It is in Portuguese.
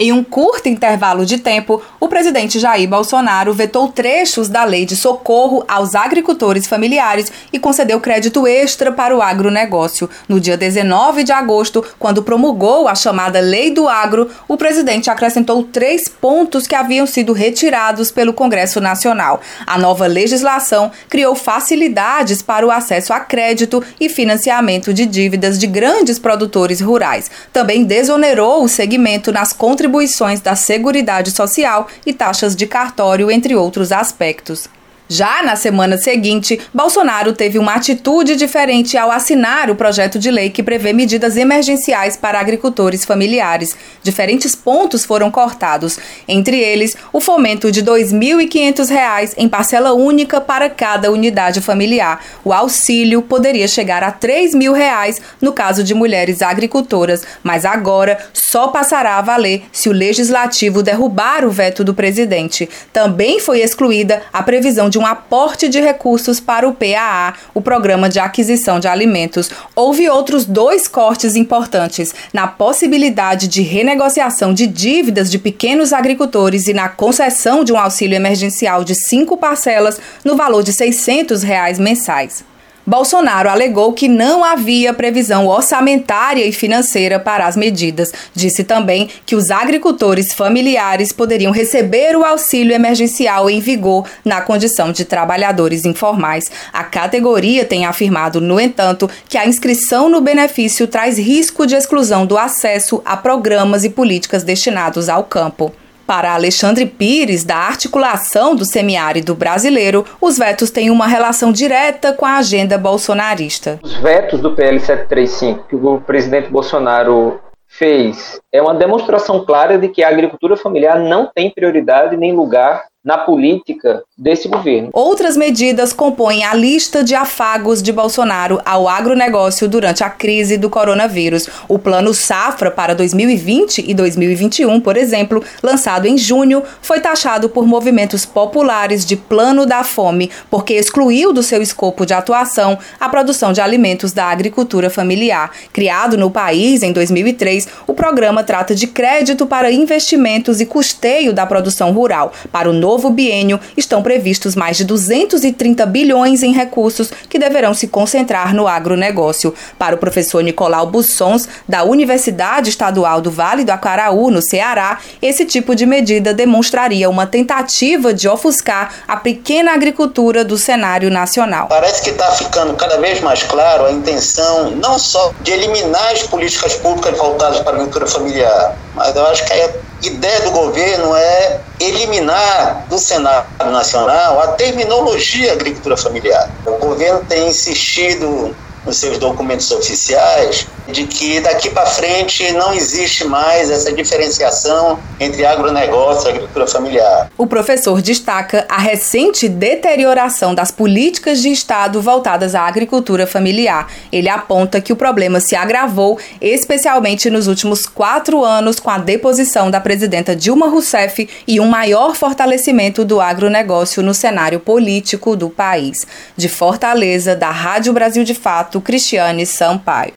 Em um curto intervalo de tempo, o presidente Jair Bolsonaro vetou trechos da Lei de Socorro aos Agricultores Familiares e concedeu crédito extra para o agronegócio. No dia 19 de agosto, quando promulgou a chamada Lei do Agro, o presidente acrescentou 3 pontos que haviam sido retirados pelo Congresso Nacional. A nova legislação criou facilidades para o acesso a crédito e financiamento de dívidas de grandes produtores rurais. Também desonerou o segmento nas contribuições da Seguridade Social e taxas de cartório, entre outros aspectos. Já na semana seguinte, Bolsonaro teve uma atitude diferente ao assinar o projeto de lei que prevê medidas emergenciais para agricultores familiares. Diferentes pontos foram cortados, entre eles o fomento de R$ 2.500 em parcela única para cada unidade familiar. O auxílio poderia chegar a R$ 3.000 no caso de mulheres agricultoras, mas agora só passará a valer se o legislativo derrubar o veto do presidente. Também foi excluída a previsão de um aporte de recursos para o PAA, o Programa de Aquisição de Alimentos. Houve outros 2 cortes importantes, na possibilidade de renegociação de dívidas de pequenos agricultores e na concessão de um auxílio emergencial de 5 parcelas no valor de R$ 600 mensais. Bolsonaro alegou que não havia previsão orçamentária e financeira para as medidas. Disse também que os agricultores familiares poderiam receber o auxílio emergencial em vigor na condição de trabalhadores informais. A categoria tem afirmado, no entanto, que a inscrição no benefício traz risco de exclusão do acesso a programas e políticas destinados ao campo. Para Alexandre Pires, da articulação do semiárido brasileiro, os vetos têm uma relação direta com a agenda bolsonarista. Os vetos do PL 735 que o presidente Bolsonaro fez é uma demonstração clara de que a agricultura familiar não tem prioridade nem lugar na política desse governo. Outras medidas compõem a lista de afagos de Bolsonaro ao agronegócio durante a crise do coronavírus. O Plano Safra para 2020 e 2021, por exemplo, lançado em junho, foi taxado por movimentos populares de Plano da Fome, porque excluiu do seu escopo de atuação a produção de alimentos da agricultura familiar. Criado no país em 2003, o programa trata de crédito para investimentos e custeio da produção rural. Para o novo biênio, estão previstos mais de 230 bilhões em recursos que deverão se concentrar no agronegócio. Para o professor Nicolau Bussons, da Universidade Estadual do Vale do Acaraú, no Ceará, esse tipo de medida demonstraria uma tentativa de ofuscar a pequena agricultura do cenário nacional. Parece que está ficando cada vez mais claro a intenção não só de eliminar as políticas públicas voltadas para a agricultura familiar, mas eu acho que a ideia do governo é eliminar do cenário nacional a terminologia agricultura familiar. O governo tem insistido nos seus documentos oficiais de que daqui para frente não existe mais essa diferenciação entre agronegócio e agricultura familiar. O professor destaca a recente deterioração das políticas de Estado voltadas à agricultura familiar. Ele aponta que o problema se agravou, especialmente nos últimos 4 anos, com a deposição da presidenta Dilma Rousseff e um maior fortalecimento do agronegócio no cenário político do país. De Fortaleza, da Rádio Brasil de Fato, Cristiane Sampaio.